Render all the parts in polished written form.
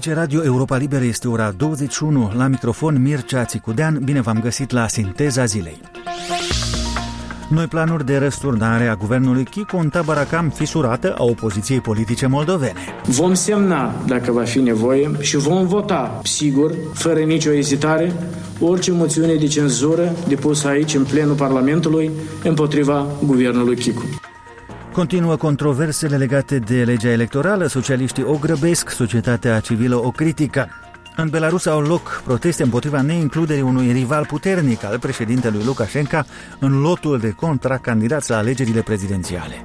Aici Radio Europa Liberă, este ora 21, la microfon Mircea Țicudean. Bine v-am găsit la Sinteza Zilei. Noi planuri de răsturnare a guvernului Chicu în tabăra cam fisurată a opoziției politice moldovene. Vom semna, dacă va fi nevoie, și vom vota, sigur, fără nicio ezitare, orice moțiune de cenzură depusă aici, în plenul Parlamentului, împotriva guvernului Chicu. Continuă controversele legate de legea electorală, socialiștii o grăbesc, societatea civilă o critică. În Belarus au loc proteste împotriva neincluderii unui rival puternic al președintelui Lukashenko în lotul de contracandidați la alegerile prezidențiale.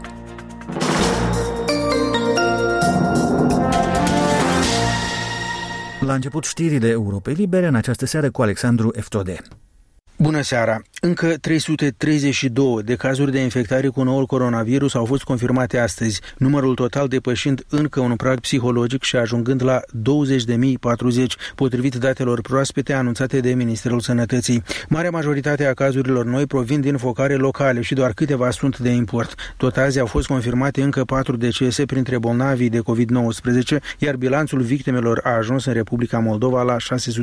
La început știrile Europei Libere, în această seară cu Alexandru Eftode. Bună seara! Încă 332 de cazuri de infectare cu noul coronavirus au fost confirmate astăzi, numărul total depășind încă un prag psihologic și ajungând la 20.040, potrivit datelor proaspete anunțate de Ministerul Sănătății. Marea majoritate a cazurilor noi provin din focare locale și doar câteva sunt de import. Tot azi au fost confirmate încă 4 decese printre bolnavii de COVID-19, iar bilanțul victimelor a ajuns în Republica Moldova la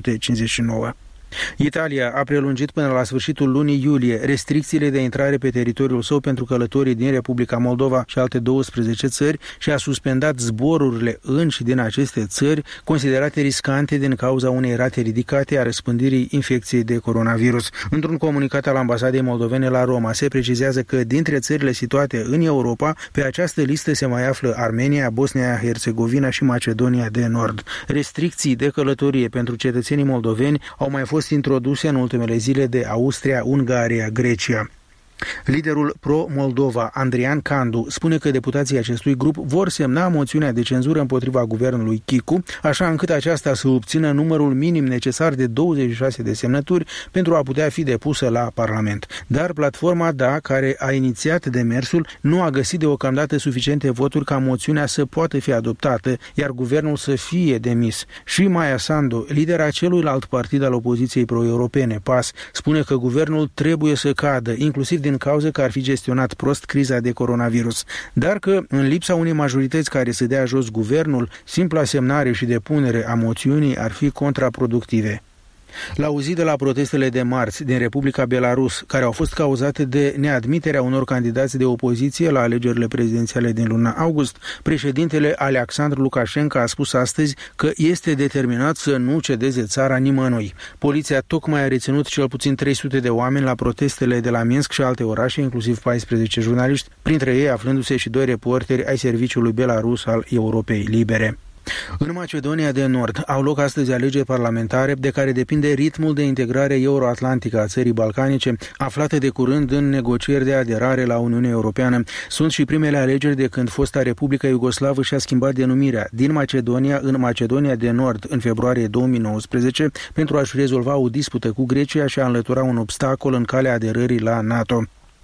659. Italia a prelungit până la sfârșitul lunii iulie restricțiile de intrare pe teritoriul său pentru călătorii din Republica Moldova și alte 12 țări și a suspendat zborurile în și din aceste țări considerate riscante din cauza unei rate ridicate a răspândirii infecției de coronavirus. Într-un comunicat al ambasadei moldovene la Roma se precizează că dintre țările situate în Europa, pe această listă se mai află Armenia, Bosnia-Herzegovina și Macedonia de Nord. Restricții de călătorie pentru cetățenii moldoveni au mai fost introduse în ultimele zile de Austria, Ungaria, Grecia. Liderul pro-Moldova, Andrian Candu, spune că deputații acestui grup vor semna moțiunea de cenzură împotriva guvernului Chicu, așa încât aceasta să obțină numărul minim necesar de 26 de semnături pentru a putea fi depusă la Parlament. Dar platforma DA, care a inițiat demersul, nu a găsit deocamdată suficiente voturi ca moțiunea să poată fi adoptată, iar guvernul să fie demis. Și Maia Sandu, lidera celuilalt partid al opoziției pro-europene, PAS, spune că guvernul trebuie să cadă, inclusiv din cauza că ar fi gestionat prost criza de coronavirus, dar că, în lipsa unei majorități care să dea jos guvernul, simpla semnare și depunere a moțiunii ar fi contraproductive. La o zi de la protestele de marți din Republica Belarus, care au fost cauzate de neadmiterea unor candidați de opoziție la alegerile prezidențiale din luna august, președintele Alexandru Lukashenko a spus astăzi că este determinat să nu cedeze țara nimănui. Poliția tocmai a reținut cel puțin 300 de oameni la protestele de la Minsk și alte orașe, inclusiv 14 jurnaliști, printre ei aflându-se și 2 reporteri ai serviciului belarus al Europei Libere. În Macedonia de Nord au loc astăzi alegeri parlamentare de care depinde ritmul de integrare euroatlantică a țării balcanice, aflate de curând în negocieri de aderare la Uniunea Europeană. Sunt și primele alegeri de când fosta Republica Iugoslavă și-a schimbat denumirea din Macedonia în Macedonia de Nord în februarie 2019 pentru a-și rezolva o dispută cu Grecia și a înlătura un obstacol în calea aderării la NATO.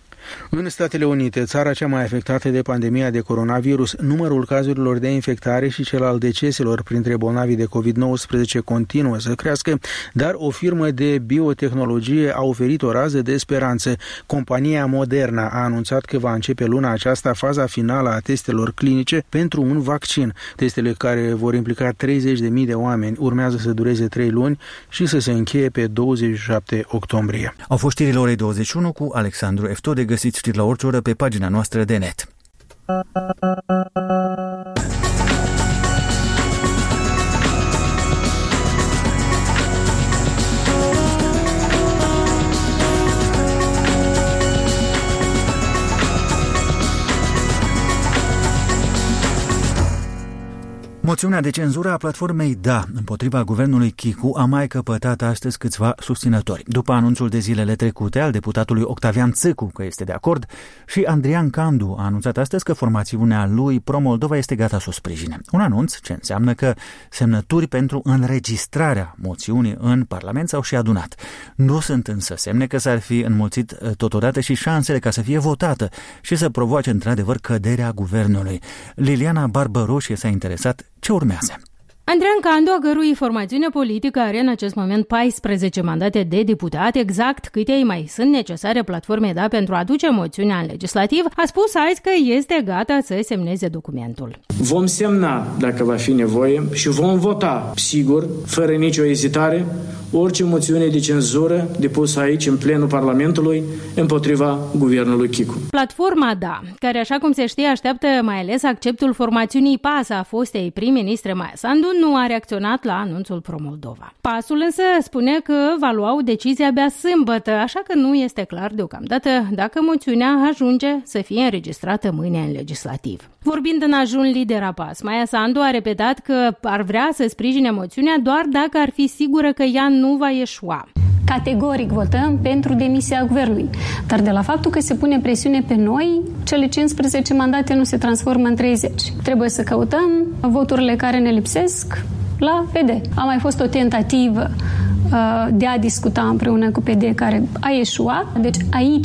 În Statele Unite, țara cea mai afectată de pandemia de coronavirus, numărul cazurilor de infectare și cel al deceselor printre bolnavii de COVID-19 continuă să crească, dar o firmă de biotehnologie a oferit o rază de speranță. Compania Moderna a anunțat că va începe luna aceasta faza finală a testelor clinice pentru un vaccin. Testele, care vor implica 30.000 de oameni, urmează să dureze 3 luni și să se încheie pe 27 octombrie. Au fost știrile orei 21 cu Alexandru Eftode. Găsiți știri la orice oră pe pagina noastră de net. Moțiunea de cenzură a platformei DA împotriva guvernului Chicu a mai căpătat astăzi câțiva susținători. După anunțul de zilele trecute al deputatului Octavian Țâcu că este de acord, și Andrian Candu a anunțat astăzi că formațiunea lui Pro-Moldova este gata să o sprijine. Un anunț ce înseamnă că semnături pentru înregistrarea moțiunii în Parlament s-au și adunat. Nu sunt însă semne că s-ar fi înmulțit totodată și șansele ca să fie votată și să provoace într-adevăr căderea guvernului. Liliana Barbăroșie s-a interesat ce urmează. Andrean Candu, a cărui formațiune politică are în acest moment 14 mandate de deputat, exact câte îi mai sunt necesare platformei DA pentru a aduce moțiunea în legislativ, a spus azi că este gata să semneze documentul. Vom semna, dacă va fi nevoie, și vom vota, sigur, fără nicio ezitare, orice moțiune de cenzură depusă aici, în plenul Parlamentului, împotriva guvernului Chicu. Platforma DA, care, așa cum se știe, așteaptă mai ales acceptul formațiunii PAS a fostei prim-ministre Maia Sandu, nu a reacționat la anunțul Pro-Moldova. PAS-ul însă spune că va lua o decizie abia sâmbătă, așa că nu este clar deocamdată dacă moțiunea ajunge să fie înregistrată mâine în legislativ. Vorbind în ajun lidera PAS, Maia Sandu a repetat că ar vrea să sprijine moțiunea doar dacă ar fi sigură că ea nu va ieșua. Categoric votăm pentru demisia guvernului. Dar de la faptul că se pune presiune pe noi, cele 15 mandate nu se transformă în 30. Trebuie să căutăm voturile care ne lipsesc la PD. A mai fost o tentativă de a discuta împreună cu PD care a eșuat. Deci aici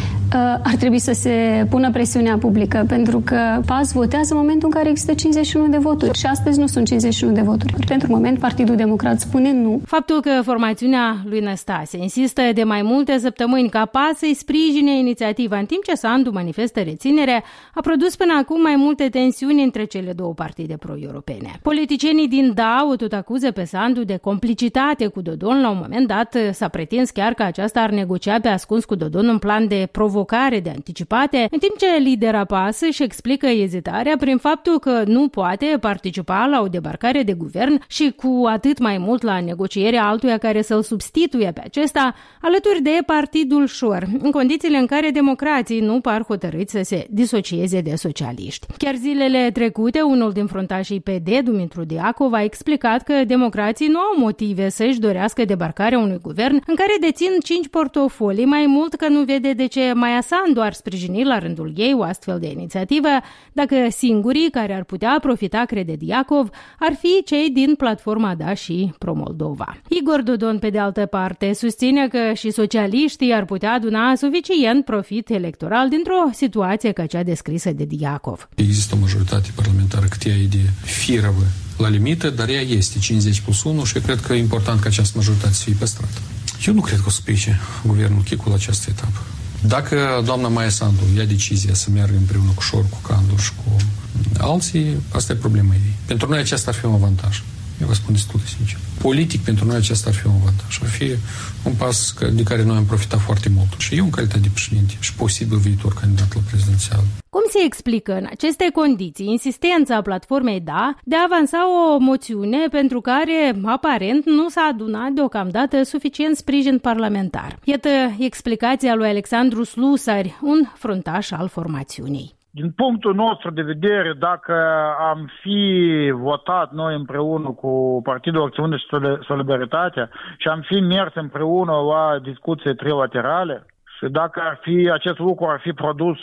ar trebui să se pună presiunea publică, pentru că PAS votează în momentul în care există 51 de voturi și astăzi nu sunt 51 de voturi. Pentru moment, Partidul Democrat spune nu. Faptul că formațiunea lui Năstase insistă de mai multe săptămâni ca PAS să-i sprijine inițiativa, în timp ce Sandu manifestă reținere, a produs până acum mai multe tensiuni între cele două partide pro-europene. Politicienii din DA o tot acuză pe Sandu de complicitate cu Dodon. La un moment dat s-a pretins chiar că aceasta ar negocia pe ascuns cu Dodon un plan de provocare de anticipate, în timp ce lidera PAS își explică ezitarea prin faptul că nu poate participa la o debarcare de guvern și cu atât mai mult la negocierea altuia care să-l substituie pe acesta, alături de Partidul Șor, în condițiile în care democrații nu par hotărâți să se disocieze de socialiști. Chiar zilele trecute, unul din fruntașii PD, Dumitru Diacov, a explicat că democrații nu au motive să-și dorească debarcarea unui guvern în care dețin 5 portofolii, mai mult că nu vede de ce Maia Sandu ar sprijini la rândul ei o astfel de inițiativă, dacă singurii care ar putea profita, crede Diacov, ar fi cei din platforma DA și Pro-Moldova. Igor Dodon, pe de altă parte, susține că și socialiștii ar putea aduna suficient profit electoral dintr-o situație ca cea descrisă de Diacov. Există o majoritate parlamentară cât ea e de firăvă la limită, dar ea este 50+1 și eu cred că e important ca această majoritate să fie păstrată. Eu nu cred că o să plece guvernul Chicu la această etapă. Dacă doamna Maia Sandu ia decizia să meargă împreună cu Șor, cu Candu și cu alții, asta e problema ei. Pentru noi aceasta ar fi un avantaj. Eu vă spun destul de sincer. Politic, pentru noi aceasta ar fi un avantaj. Ar fi un pas de care noi am profitat foarte mult. Și eu, în calitate de președinte și posibil viitor candidat la prezidențial. Cum se explică în aceste condiții insistența platformei DA de a avansa o moțiune pentru care, aparent, nu s-a adunat deocamdată suficient sprijin parlamentar? Iată explicația lui Alexandru Slusari, un fruntaș al formațiunii. Din punctul nostru de vedere, dacă am fi votat noi împreună cu Partidul Acțiune și Solidaritatea și am fi mers împreună la discuții trilaterale și dacă acest lucru ar fi produs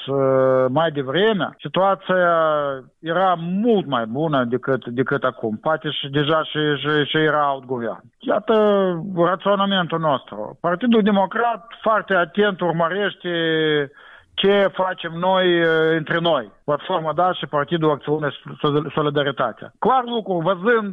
mai devreme, situația era mult mai bună decât acum. Poate și deja și era alt guvern. Iată raționamentul nostru. Partidul Democrat foarte atent urmărește ce facem noi între noi, Platforma DA și Partidul Acțiune și Solidaritatea. Clar lucru, văzând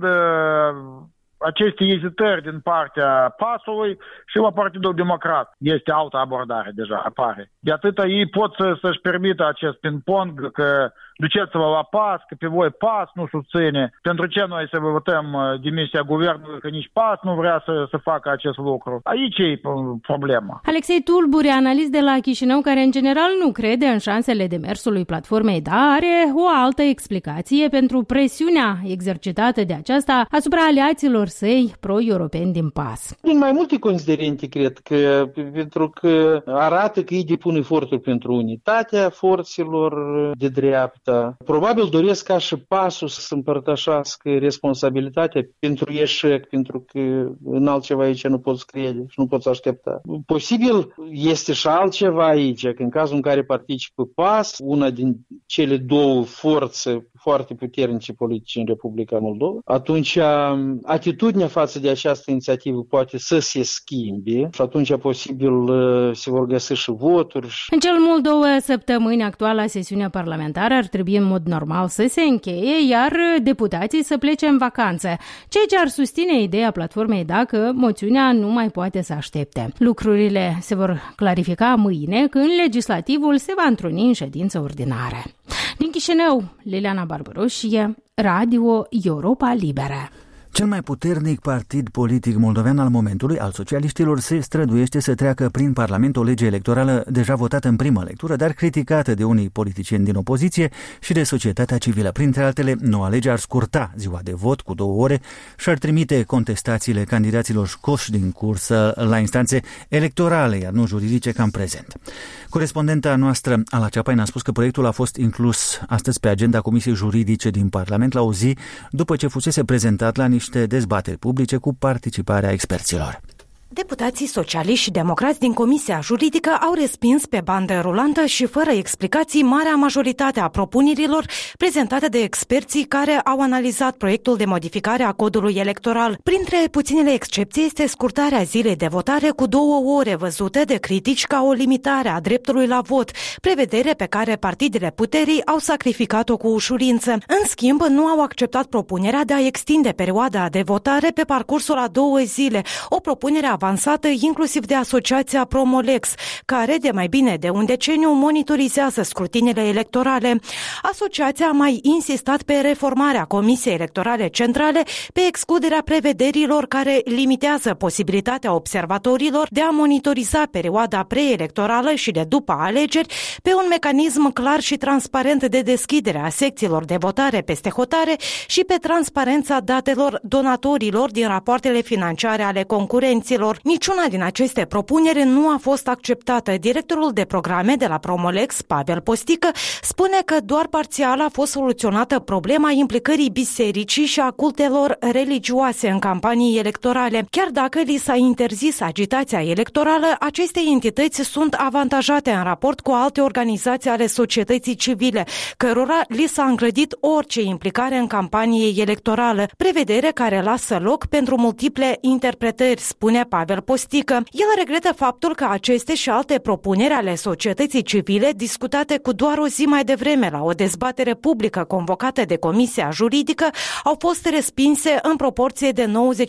aceste ezitări din partea PAS-ului și la Partidul Democrat. Este altă abordare deja, apare. De atâta ei pot să-și permită acest ping-pong că duceți-vă la PAS, că pe voi PAS nu susține. Pentru ce noi să votăm demisia guvernului, că nici PAS nu vrea să facă acest lucru? Aici e problema. Alexei Tulburi, analist de la Chișinău, care în general nu crede în șansele demersului platformei DA, are o altă explicație pentru presiunea exercitată de aceasta asupra aliaților săi pro-europeni din PAS. Din mai multe considerente, cred că, pentru că arată că ei depun eforturi pentru unitatea forțelor de dreaptă. Probabil doresc ca și PAS-ul să împărtășească responsabilitatea pentru eșec, pentru că în altceva aici nu poți crede și nu poți aștepta. Posibil este și altceva aici, că în cazul în care participă PAS, una din cele două forțe foarte puternice politice în Republica Moldova, atunci atitudinea față de această inițiativă poate să se schimbe și atunci posibil se vor găsi și voturi. În cel mult 2 săptămâni, actuala sesiune parlamentară ar trebui în mod normal să se încheie, iar deputații să plece în vacanță, ceea ce ar susține ideea platformei dacă moțiunea nu mai poate să aștepte. Lucrurile se vor clarifica mâine, când legislativul se va întruni în ședință ordinară. Din Chișinău, Liliana Barbaroșie, Radio Europa Liberă. Cel mai puternic partid politic moldovean al momentului, al socialiștilor, se străduiește să treacă prin Parlament o lege electorală deja votată în primă lectură, dar criticată de unii politicieni din opoziție și de societatea civilă. Printre altele, noua lege ar scurta ziua de vot cu 2 ore și ar trimite contestațiile candidaților scoși din cursă la instanțe electorale, iar nu juridice ca în prezent. Corespondenta noastră, Ala Ceapain, a spus că proiectul a fost inclus astăzi pe agenda Comisiei Juridice din Parlament la o zi după ce fusese prezentat la niște dezbateri publice cu participarea experților. Deputații socialiști și democrați din Comisia Juridică au respins pe bandă rulantă și fără explicații marea majoritate a propunerilor prezentate de experții care au analizat proiectul de modificare a codului electoral. Printre puținele excepții este scurtarea zilei de votare cu 2 ore, văzute de critici ca o limitare a dreptului la vot, prevedere pe care partidele puterii au sacrificat-o cu ușurință. În schimb, nu au acceptat propunerea de a extinde perioada de votare pe parcursul a 2 zile, o propunere avansată inclusiv de asociația Promolex, care de mai bine de un deceniu monitorizează scrutinile electorale. Asociația a mai insistat pe reformarea Comisiei Electorale Centrale, pe excluderea prevederilor care limitează posibilitatea observatorilor de a monitoriza perioada preelectorală și de după alegeri, pe un mecanism clar și transparent de deschidere a secțiilor de votare peste hotare și pe transparența datelor donatorilor din rapoartele financiare ale concurenților. Niciuna din aceste propuneri nu a fost acceptată. Directorul de programe de la Promolex, Pavel Postică, spune că doar parțial a fost soluționată problema implicării bisericii și a cultelor religioase în campanii electorale. Chiar dacă li s-a interzis agitația electorală, aceste entități sunt avantajate în raport cu alte organizații ale societății civile, cărora li s-a îngrădit orice implicare în campanie electorală, prevedere care lasă loc pentru multiple interpretări, spune Pavel Postică. El regretă faptul că aceste și alte propuneri ale societății civile, discutate cu doar o zi mai devreme la o dezbatere publică convocată de Comisia Juridică, au fost respinse în proporție de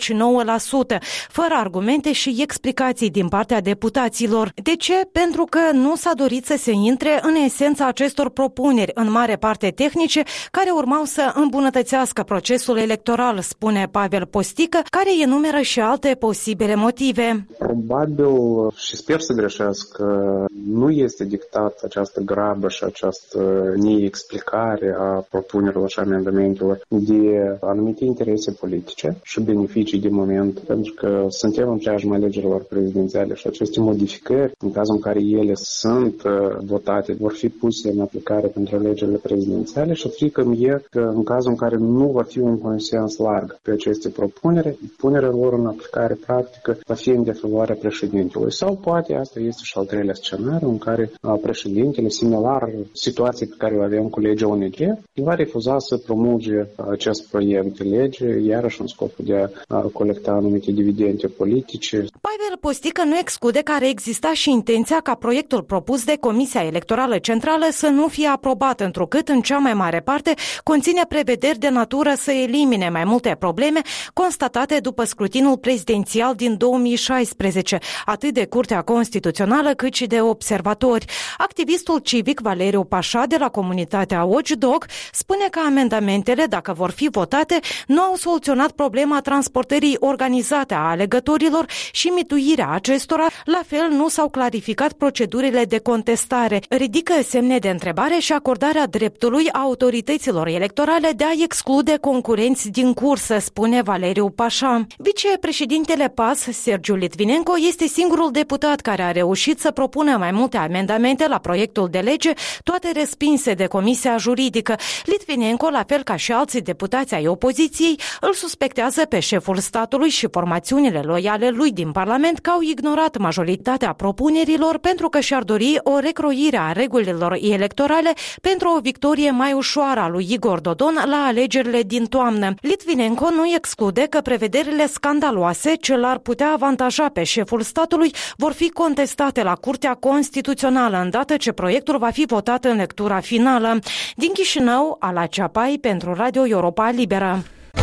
99%, fără argumente și explicații din partea deputaților. De ce? Pentru că nu s-a dorit să se intre în esența acestor propuneri, în mare parte tehnice, care urmau să îmbunătățească procesul electoral, spune Pavel Postică, care enumeră și alte posibile motive. Probabil, și sper să greșesc, că nu este dictat această grabă și această neexplicare a propunerilor și amendamentelor de anumite interese politice și beneficii de moment, pentru că suntem în preajma alegerilor prezidențiale și aceste modificări, în cazul în care ele sunt votate, vor fi puse în aplicare pentru alegerile prezidențiale și frică-mi e că în cazul în care nu va fi un consens larg pe aceste propuneri, punerea lor în aplicare practică va fi în defavoarea președintelui. Sau poate asta este și al treilea scenariu în care președintele, similar situației pe care o avem cu legea ONG, va refuza să promulge acest proiect de lege, iarăși în scopul de a colecta anumite dividende politice. Pavel Postică nu exclude că ar exista și intenția ca proiectul propus de Comisia Electorală Centrală să nu fie aprobat, întrucât în cea mai mare parte conține prevederi de natură să elimine mai multe probleme constatate după scrutinul prezidențial din 2016, atât de Curtea Constituțională cât și de observatori. Activistul civic Valeriu Pașa de la comunitatea Watchdog spune că amendamentele, dacă vor fi votate, nu au soluționat problema transportării organizate a alegătorilor și mituirea acestora, la fel nu s-au clarificat procedurile de contestare. Ridică semne de întrebare și acordarea dreptului autorităților electorale de a exclude concurenți din cursă, spune Valeriu Pașa. Vicepreședintele PAS, Sergiu Litvinenko, este singurul deputat care a reușit să propună mai multe amendamente la proiectul de lege, toate respinse de Comisia Juridică. Litvinenko, la fel ca și alții deputați ai opoziției, îl suspectează pe șeful statului și formațiunile loiale lui din Parlament că au ignorat majoritatea propunerilor pentru că și-ar dori o recroire a regulilor electorale pentru o victorie mai ușoară a lui Igor Dodon la alegerile din toamnă. Litvinenko nu exclude că prevederile scandaloase ce l-ar putea avantaja pe șeful statului vor fi contestate la Curtea Constituțională îndată ce proiectul va fi votat în lectura finală. Din Chișinău, Ala Ceapai pentru Radio Europa Liberă.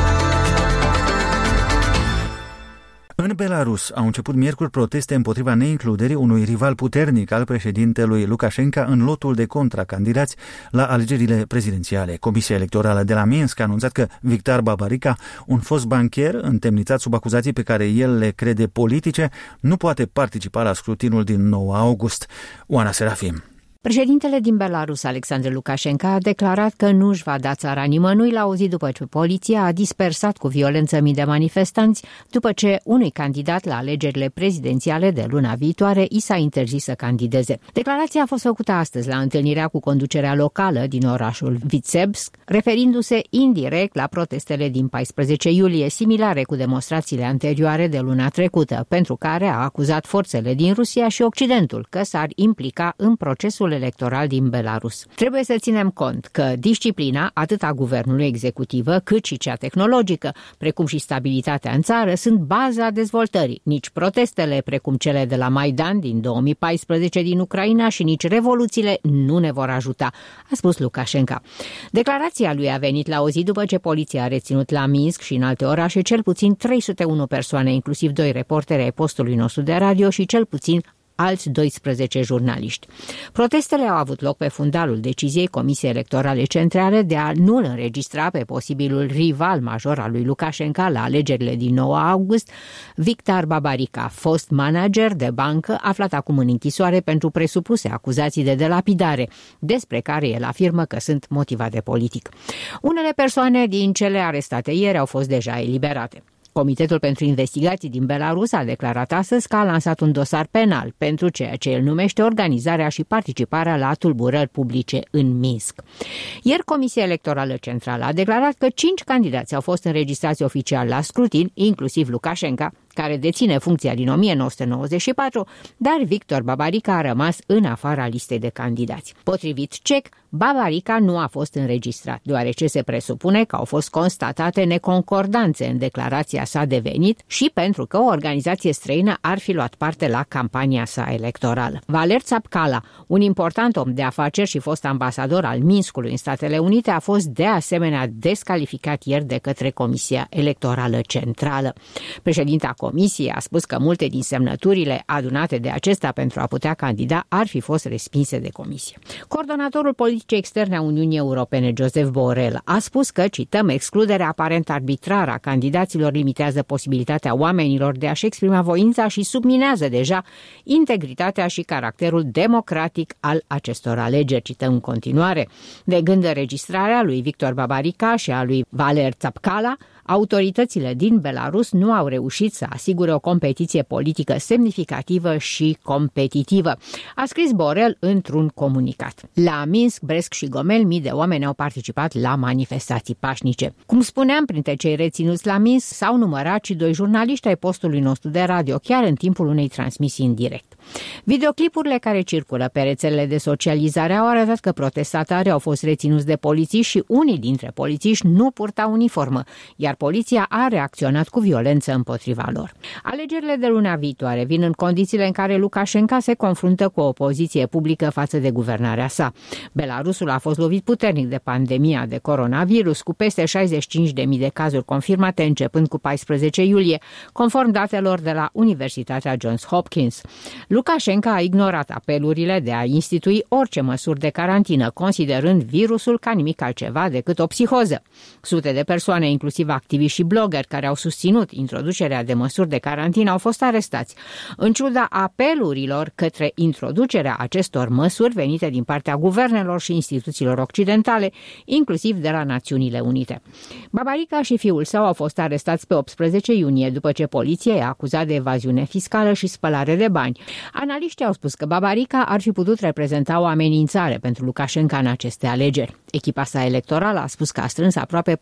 În Belarus au început miercuri proteste împotriva neincluderii unui rival puternic al președintelui Lukashenko în lotul de contracandidați la alegerile prezidențiale. Comisia Electorală de la Minsk a anunțat că Victor Babarika, un fost bancher întemnițat sub acuzații pe care el le crede politice, nu poate participa la scrutinul din 9 august. Oana Serafim. Președintele din Belarus, Alexandru Lukashenko, a declarat că nu își va da țara nimănui la o zi după ce poliția a dispersat cu violență mii de manifestanți, după ce unui candidat la alegerile prezidențiale de luna viitoare i s-a interzis să candideze. Declarația a fost făcută astăzi la întâlnirea cu conducerea locală din orașul Vitsebsk, referindu-se indirect la protestele din 14 iulie, similare cu demonstrațiile anterioare de luna trecută, pentru care a acuzat forțele din Rusia și Occidentul că s-ar implica în procesul electoral din Belarus. Trebuie să ținem cont că disciplina, atât a guvernului executivă, cât și cea tehnologică, precum și stabilitatea în țară, sunt baza dezvoltării. Nici protestele, precum cele de la Maidan din 2014 din Ucraina și nici revoluțiile nu ne vor ajuta, a spus Lukashenko. Declarația lui a venit la o zi după ce poliția a reținut la Minsk și în alte orașe cel puțin 301 persoane, inclusiv 2 reporteri ai postului nostru de radio și cel puțin alți 12 jurnaliști. Protestele au avut loc pe fundalul deciziei Comisiei Electorale Centrale de a nu-l înregistra pe posibilul rival major al lui Lukashenko la alegerile din 9 august, Victor Babarika, fost manager de bancă aflat acum în închisoare pentru presupuse acuzații de delapidare, despre care el afirmă că sunt motivate politic. Unele persoane din cele arestate ieri au fost deja eliberate. Comitetul pentru Investigații din Belarus a declarat astăzi că a lansat un dosar penal pentru ceea ce el numește organizarea și participarea la tulburări publice în Minsk. Ieri Comisia Electorală Centrală a declarat că 5 candidați au fost înregistrați oficial la scrutin, inclusiv Lukashenko, care deține funcția din 1994, dar Victor Babarika a rămas în afara listei de candidați. Potrivit CEC, Babarika nu a fost înregistrat, deoarece se presupune că au fost constatate neconcordanțe în declarația sa de venit și pentru că o organizație străină ar fi luat parte la campania sa electorală. Valer Tsapkala, un important om de afaceri și fost ambasador al Minskului în Statele Unite, a fost de asemenea descalificat ieri de către Comisia Electorală Centrală. Președinta Comisiei a spus că multe din semnăturile adunate de acesta pentru a putea candida ar fi fost respinse de comisie. Coordonatorul politicii externe a Uniunii Europene, Josep Borrell, a spus că, cităm, excluderea aparent arbitrară a candidaților limitează posibilitatea oamenilor de a-și exprima voința și subminează deja integritatea și caracterul democratic al acestor alegeri. Cităm în continuare. Legând înregistrarea lui Victor Babarika și a lui Valer Tsapkala, autoritățile din Belarus nu au reușit să asigure o competiție politică semnificativă și competitivă, a scris Borrell într-un comunicat. La Minsk, Brest și Gomel, mii de oameni au participat la manifestații pașnice. Cum spuneam, printre cei reținuți la Minsk s-au numărat și 2 jurnaliști ai postului nostru de radio, chiar în timpul unei transmisii în direct. Videoclipurile care circulă pe rețelele de socializare au arătat că protestatarii au fost reținuți de polițiști și unii dintre polițiști nu purtau uniformă, iar poliția a reacționat cu violență împotriva lor. Alegerile de luna viitoare vin în condițiile în care Lukashenko se confruntă cu o opoziție publică față de guvernarea sa. Belarusul a fost lovit puternic de pandemia de coronavirus, cu peste 65.000 de cazuri confirmate începând cu 14 iulie, conform datelor de la Universitatea Johns Hopkins. Lukashenko a ignorat apelurile de a institui orice măsuri de carantină, considerând virusul ca nimic altceva decât o psihoză. Sute de persoane, inclusiv activiști și blogeri, care au susținut introducerea de măsuri de carantină, au fost arestați. În ciuda apelurilor către introducerea acestor măsuri venite din partea guvernelor și instituțiilor occidentale, inclusiv de la Națiunile Unite. Babarika și fiul său au fost arestați pe 18 iunie, după ce poliția i-a acuzat de evaziune fiscală și spălare de bani. Analiștii au spus că Babarika ar fi putut reprezenta o amenințare pentru Lukashenko în aceste alegeri. Echipa sa electorală a spus că a strâns aproape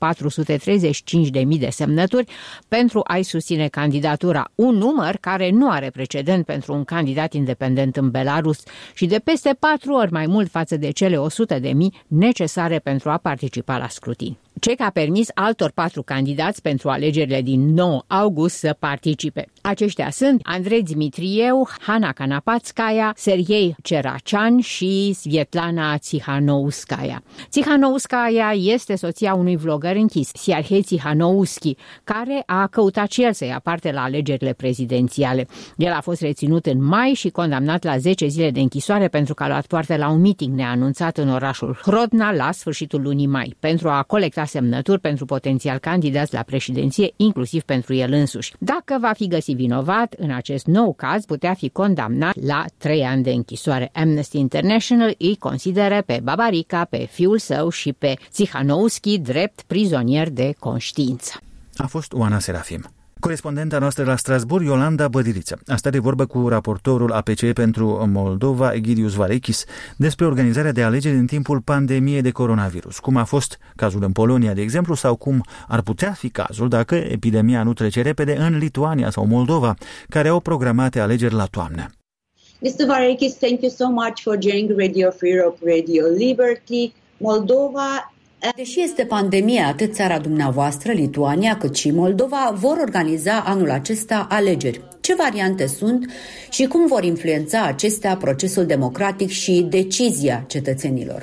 435.000 de semnături pentru a-i susține candidatura, un număr care nu are precedent pentru un candidat independent în Belarus și de peste 4 ori mai mult față de cele 100.000 necesare pentru a participa la scrutin. ce a permis altor 4 candidați pentru alegerile din 9 august să participe. Aceștia sunt Andrei Dmitrieu, Hana Kanapatskaya, Sergei Ceracean și Svetlana Tsikhanouskaya. Tsikhanouskaya este soția unui vlogger închis, Serhei Tsikhanouski, care a căutat și el să ia parte la alegerile prezidențiale. El a fost reținut în mai și condamnat la 10 zile de închisoare pentru că a luat parte la un meeting neanunțat în orașul Hrodna la sfârșitul lunii mai, pentru a colecta semnături pentru potențial candidați la președinție, inclusiv pentru el însuși. Dacă va fi găsit vinovat, în acest nou caz putea fi condamnat la 3 ani de închisoare. Amnesty International îi consideră pe Babarica, pe fiul său și pe Tsikhanouski drept prizonieri de conștiință. A fost Oana Serafim. Corespondenta noastră la Strasbourg, Iolanda Bădiriță, a stat de vorbă cu raportorul APC pentru Moldova, Egidius Varechis, despre organizarea de alegeri în timpul pandemiei de coronavirus. Cum a fost cazul în Polonia, de exemplu, sau cum ar putea fi cazul dacă epidemia nu trece repede în Lituania sau Moldova, care au programate alegeri la toamnă. Mr. Varechis, thank you so much for joining Radio Free Europe, Radio Liberty, Moldova. Deși este pandemie, atât țara dumneavoastră, Lituania, cât și Moldova vor organiza anul acesta alegeri. Ce variante sunt și cum vor influența acestea procesul democratic și decizia cetățenilor?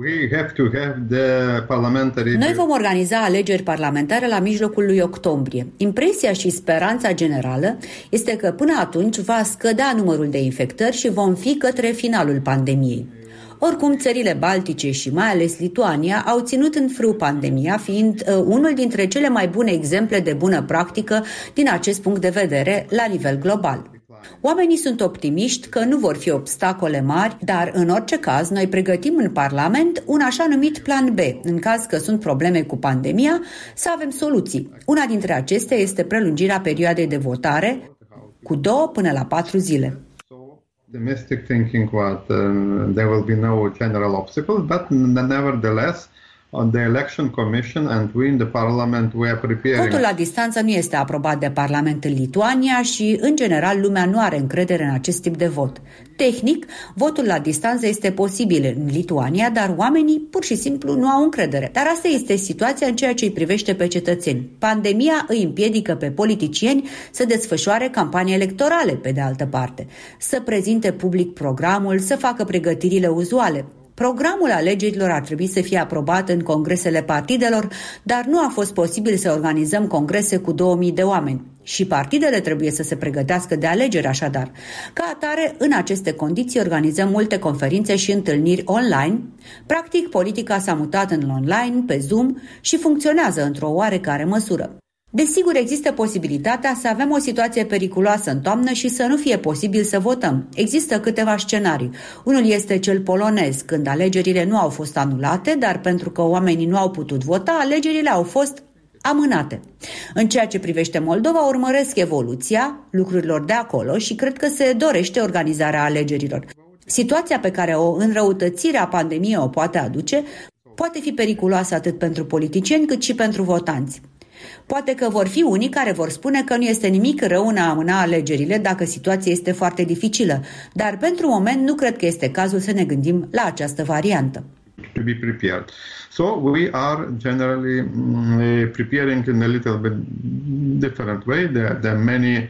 Noi vom organiza alegeri parlamentare la mijlocul lui octombrie. Impresia și speranța generală este că până atunci va scădea numărul de infectări și vom fi către finalul pandemiei. Oricum, țările baltice și mai ales Lituania au ținut în frâu pandemia, fiind unul dintre cele mai bune exemple de bună practică din acest punct de vedere la nivel global. Oamenii sunt optimiști că nu vor fi obstacole mari, dar în orice caz noi pregătim în Parlament un așa numit plan B, în caz că sunt probleme cu pandemia, să avem soluții. Una dintre acestea este prelungirea perioadei de votare cu 2 până la 4 zile. Domestic thinking what there will be no general obstacle, but nevertheless on the election commission and we in the parliament we are preparing. Votul la distanță nu este aprobat de Parlament în Lituania și în general lumea nu are încredere în acest tip de vot. Tehnic, votul la distanță este posibil în Lituania, dar oamenii pur și simplu nu au încredere. Dar asta este situația în ceea ce îi privește pe cetățeni. Pandemia îi împiedică pe politicieni să desfășoare campanii electorale, pe de altă parte, să prezinte public programul, să facă pregătirile uzuale. Programul alegerilor ar trebui să fie aprobat în congresele partidelor, dar nu a fost posibil să organizăm congrese cu 2000 de oameni. Și partidele trebuie să se pregătească de alegeri, așadar. Ca atare, în aceste condiții organizăm multe conferințe și întâlniri online. Practic, politica s-a mutat în online, pe Zoom și funcționează într-o oarecare măsură. Desigur, există posibilitatea să avem o situație periculoasă în toamnă și să nu fie posibil să votăm. Există câteva scenarii. Unul este cel polonez, când alegerile nu au fost anulate, dar pentru că oamenii nu au putut vota, alegerile au fost amânate. În ceea ce privește Moldova, urmăresc evoluția lucrurilor de acolo și cred că se dorește organizarea alegerilor. Situația pe care o înrăutățire a pandemiei o poate aduce poate fi periculoasă atât pentru politicieni cât și pentru votanți. Poate că vor fi unii care vor spune că nu este nimic rău în a amâna alegerile dacă situația este foarte dificilă, dar pentru moment nu cred că este cazul să ne gândim la această variantă. To be prepared. So we are generally preparing in a little bit different way. There are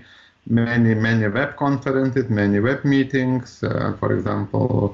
many web conferences, many web meetings. For example,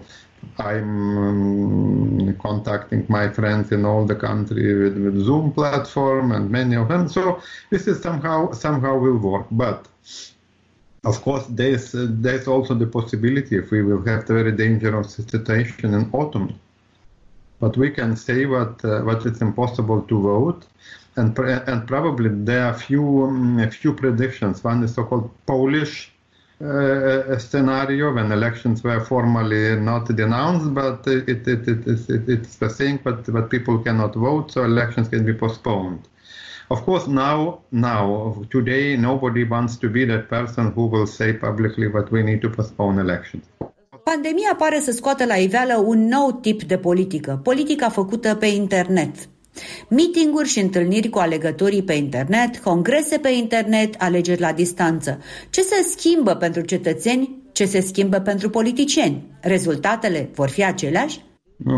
I'm contacting my friends in all the country with Zoom platform and many of them. So this is somehow will work. But of course, there's also the possibility if we will have a very dangerous situation in autumn. But we can say what it's impossible to vote, and probably there are few predictions. One is so-called Polish scenario when elections were formally not denounced, but it's the thing, but people cannot vote, so elections can be postponed. Of course, now, today, nobody wants to be that person who will say publicly that we need to postpone elections. Pandemia pare să scoată la iveală un nou tip de politică, politica făcută pe internet. Meeting-uri și întâlniri cu alegătorii pe internet, congrese pe internet, alegeri la distanță. Ce se schimbă pentru cetățeni, ce se schimbă pentru politicieni? Rezultatele vor fi aceleași?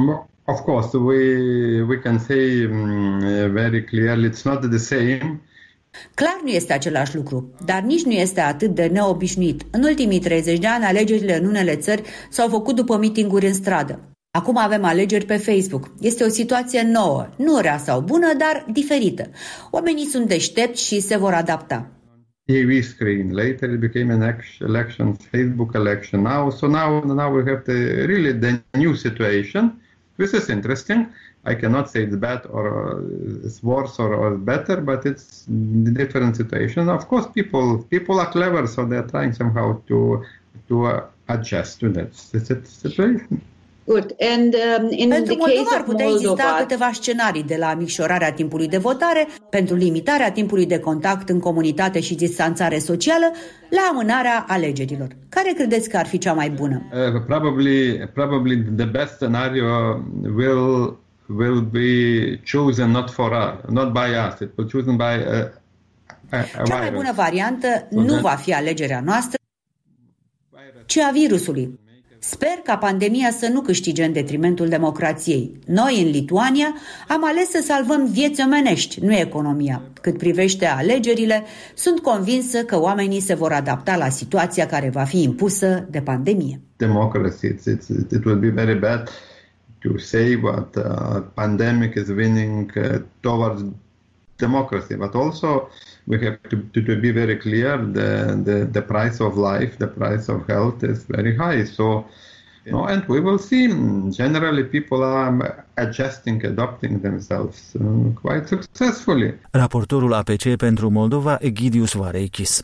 Of course, we can say very clearly it's not the same. Clar nu este același lucru, dar nici nu este atât de neobișnuit. În ultimii 30 de ani, alegerile în unele țări s-au făcut după mitinguri în stradă. Acum avem alegeri pe Facebook. Este o situație nouă, nu rea sau bună, dar diferită. Oamenii sunt deștepți și se vor adapta. TV screen, later it became an election, Facebook election. Now we have the new situation. This is interesting. I cannot say it's bad or it's worse or better, but it's a different situation. Of course, people are clever, so they're trying somehow to adjust to that situation. Good. And pentru Moldova ar putea exista câteva scenarii, de la micșorarea timpului de votare, pentru limitarea timpului de contact în comunitate și distanțare socială, la amânarea alegerilor. Care credeți că ar fi cea mai bună? Probably the best scenario will be chosen not by us. It will chosen by cea mai bună variantă nu va fi alegerea noastră, ci a virusului. Sper ca pandemia să nu câștige în detrimentul democrației. Noi, în Lituania, am ales să salvăm vieți omenești, nu economia. Cât privește alegerile, sunt convinsă că oamenii se vor adapta la situația care va fi impusă de pandemie. Democracy, it will be very bad to say what pandemic is winning towards democracy, but also we have to be very clear the price of life, the price of health is very high. So, and we will see. Generally, people are adapting themselves quite successfully. Raportorul APC pentru Moldova, Egidius Vareichis.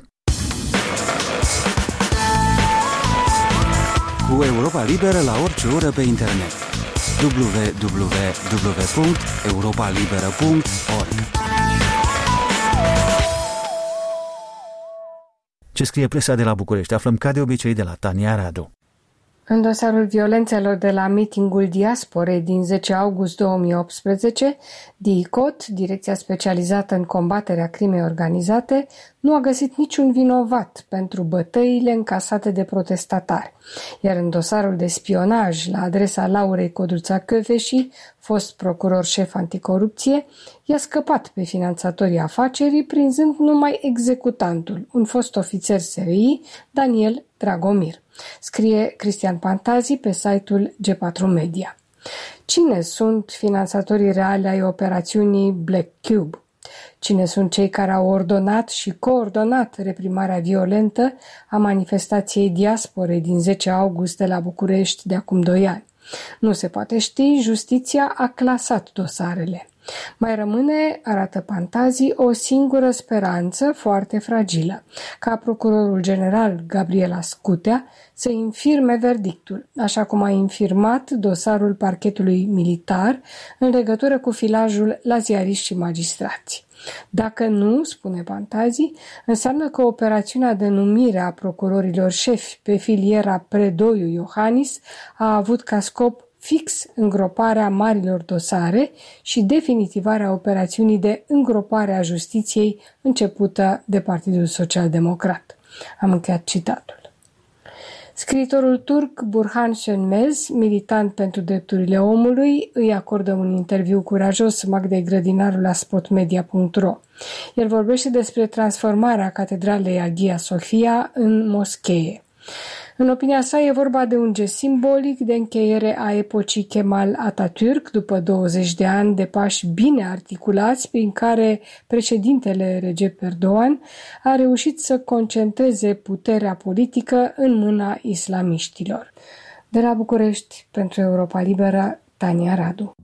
Cu Europa Liberă la orice oră pe internet. www.europalibera.org. Ce scrie presa de la București? Aflăm ca de obicei de la Tania Radu. În dosarul violențelor de la mitingul diasporei din 10 august 2018, DICOT, Direcția Specializată în Combaterea Crimei Organizate, nu a găsit niciun vinovat pentru bătăile încasate de protestatari. Iar în dosarul de spionaj la adresa Laurei Codruța-Căveși, fost procuror șef anticorupție, i-a scăpat pe finanțatorii afacerii, prinzând numai executantul, un fost ofițer SRI, Daniel Dragomir. Scrie Cristian Pantazi pe site-ul G4 Media. Cine sunt finanțatorii reali ai operațiunii Black Cube? Cine sunt cei care au ordonat și coordonat reprimarea violentă a manifestației diasporei din 10 august de la București de acum 2 ani? Nu se poate ști, justiția a clasat dosarele. Mai rămâne, arată Pantazi, o singură speranță foarte fragilă, ca procurorul general Gabriela Scutea să infirme verdictul, așa cum a infirmat dosarul parchetului militar în legătură cu filajul la ziariști și magistrați. Dacă nu, spune Pantazi, înseamnă că operațiunea de numire a procurorilor șefi pe filiera Predoiu Iohannis a avut ca scop fix îngroparea marilor dosare și definitivarea operațiunii de îngropare a justiției începută de Partidul Social Democrat. Am încheiat citatul. Scriitorul turc Burhan Sönmez, militant pentru drepturile omului, îi acordă un interviu curajos Magdei Grădinaru la spotmedia.ro. El vorbește despre transformarea catedralei Hagia Sophia în moschee. În opinia sa, e vorba de un gest simbolic de încheiere a epocii Kemal Atatürk, după 20 de ani de pași bine articulați, prin care președintele Recep Erdogan a reușit să concentreze puterea politică în mâna islamiștilor. De la București, pentru Europa Liberă, Tania Radu.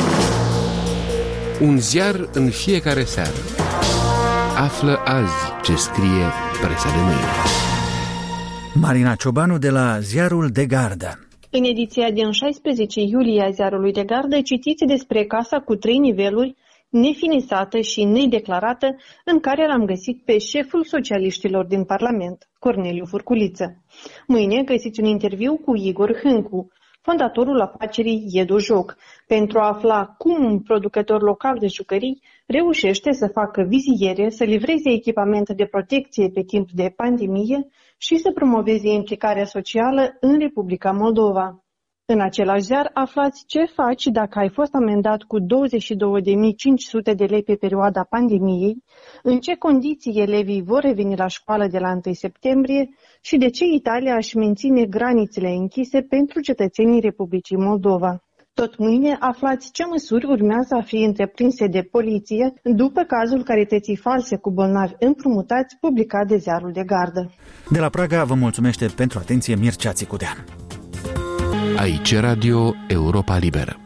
Un ziar în fiecare seară. Află azi ce scrie presa de mâine. Marina Ciobanu de la Ziarul de Gardă. În ediția din 16 iulie a Ziarului de Gardă citiți despre casa cu 3 niveluri, nefinisată și nedeclarată, în care l-am găsit pe șeful socialiștilor din Parlament, Corneliu Furculiță. Mâine găsiți un interviu cu Igor Hâncu, fondatorul afacerii Edojoc, pentru a afla cum un producător local de jucării reușește să facă viziere, să livreze echipamente de protecție pe timp de pandemie și să promoveze implicarea socială în Republica Moldova. În același ziar aflați ce faci dacă ai fost amendat cu 22.500 de lei pe perioada pandemiei, în ce condiții elevii vor reveni la școală de la 1 septembrie și de ce Italia își menține granițele închise pentru cetățenii Republicii Moldova. Tot mâine aflați ce măsuri urmează a fi întreprinse de poliție după cazul carității false cu bolnavi împrumutați publicat de Ziarul de Gardă. De la Praga vă mulțumește pentru atenție Mircea Țicudean. Aici Radio Europa Liberă.